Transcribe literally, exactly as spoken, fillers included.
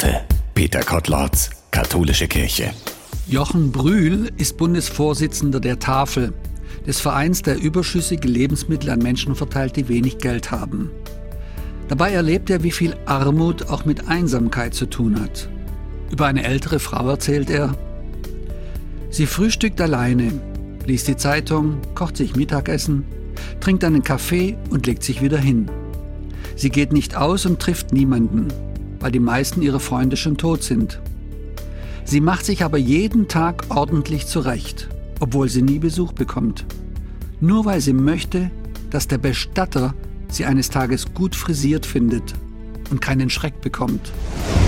Worte. Peter Kottlotz, Katholische Kirche. Jochen Brühl ist Bundesvorsitzender der Tafel, des Vereins, der überschüssige Lebensmittel an Menschen verteilt, die wenig Geld haben. Dabei erlebt er, wie viel Armut auch mit Einsamkeit zu tun hat. Über eine ältere Frau erzählt er: Sie frühstückt alleine, liest die Zeitung, kocht sich Mittagessen, trinkt einen Kaffee und legt sich wieder hin. Sie geht nicht aus und trifft niemanden, weil die meisten ihrer Freunde schon tot sind. Sie macht sich aber jeden Tag ordentlich zurecht, obwohl sie nie Besuch bekommt. Nur weil sie möchte, dass der Bestatter sie eines Tages gut frisiert findet und keinen Schreck bekommt.